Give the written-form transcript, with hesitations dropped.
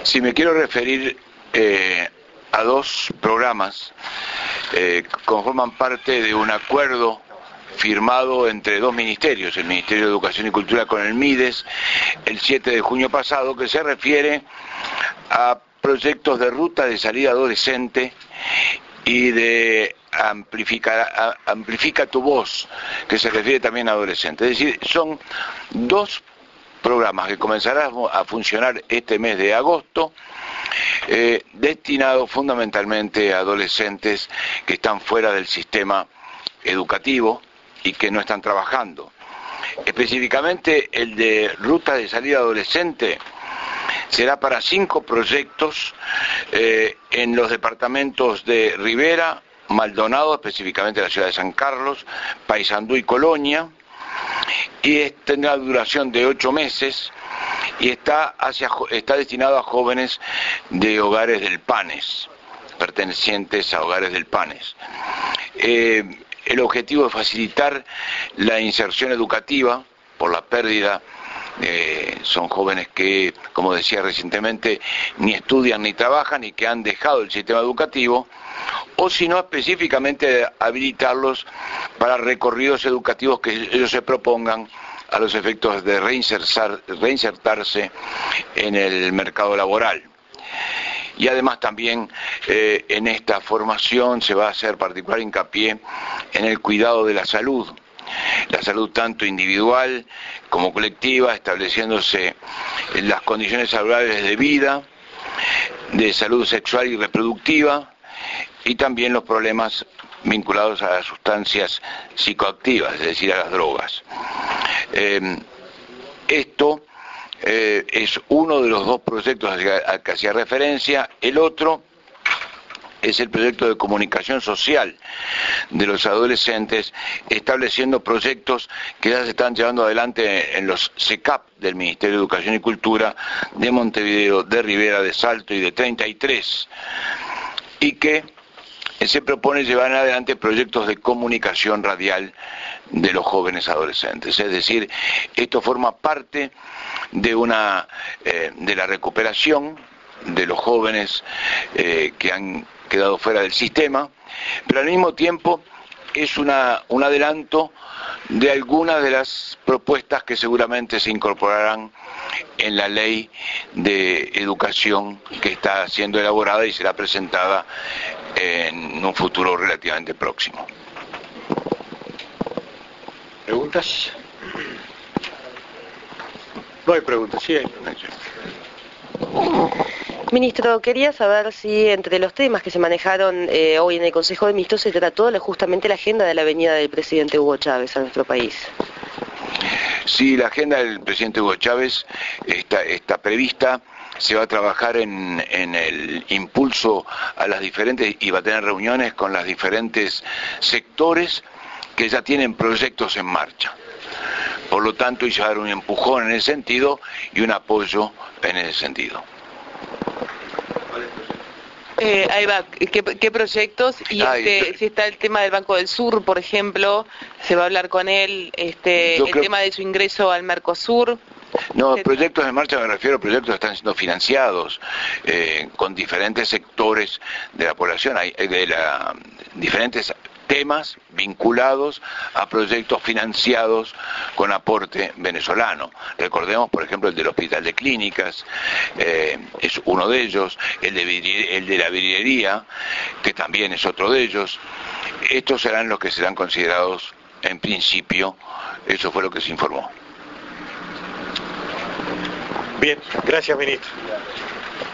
Sí, me quiero referir a dos programas que conforman parte de un acuerdo firmado entre dos ministerios, el Ministerio de Educación y Cultura con el MIDES, el 7 de junio pasado, que se refiere a proyectos de ruta de salida adolescente y de amplifica tu voz, que se refiere también a adolescentes. Es decir, son dos programas que comenzarán a funcionar este mes de agosto, destinados fundamentalmente a adolescentes que están fuera del sistema educativo y que no están trabajando. Específicamente el de ruta de salida adolescente será para 5 proyectos en los departamentos de Rivera, Maldonado, específicamente la ciudad de San Carlos, Paysandú y Colonia, y tendrá duración de 8 meses y está destinado a jóvenes de hogares del PANES, pertenecientes a hogares del PANES. El objetivo es facilitar la inserción educativa por la pérdida. Son jóvenes que, como decía recientemente, ni estudian ni trabajan y que han dejado el sistema educativo, o si no, específicamente habilitarlos para recorridos educativos que ellos se propongan a los efectos de reinsertarse en el mercado laboral. Y además también en esta formación se va a hacer particular hincapié en el cuidado de la salud tanto individual como colectiva, estableciéndose las condiciones saludables de vida, de salud sexual y reproductiva, y también los problemas vinculados a las sustancias psicoactivas, es decir, a las drogas. Esto es uno de los dos proyectos al que hacía referencia. El otro es el proyecto de comunicación social de los adolescentes, estableciendo proyectos que ya se están llevando adelante en los CECAP del Ministerio de Educación y Cultura de Montevideo, de Rivera, de Salto y de 33, y que se propone llevar adelante proyectos de comunicación radial de los jóvenes adolescentes. Es decir, esto forma parte de la recuperación de los jóvenes que han quedado fuera del sistema, pero al mismo tiempo es un adelanto de algunas de las propuestas que seguramente se incorporarán en la ley de educación que está siendo elaborada y será presentada en un futuro relativamente próximo. ¿Preguntas? No hay preguntas, sí hay. Ministro, quería saber si entre los temas que se manejaron hoy en el Consejo de Ministros se trató justamente la agenda de la venida del presidente Hugo Chávez a nuestro país. Sí, la agenda del presidente Hugo Chávez está prevista. Se va a trabajar en el impulso a las diferentes, y va a tener reuniones con los diferentes sectores que ya tienen proyectos en marcha. Por lo tanto, hizo dar un empujón en ese sentido y un apoyo en ese sentido. Ahí va, ¿qué proyectos? Y si está el tema del Banco del Sur, por ejemplo, se va a hablar con él, tema de su ingreso al Mercosur. No, proyectos en marcha me refiero a proyectos que están siendo financiados con diferentes sectores de la población, diferentes temas vinculados a proyectos financiados con aporte venezolano. Recordemos, por ejemplo, el del Hospital de Clínicas, es uno de ellos, el de la vidriería, que también es otro de ellos. Estos serán los que serán considerados en principio, eso fue lo que se informó. Bien, gracias, ministro.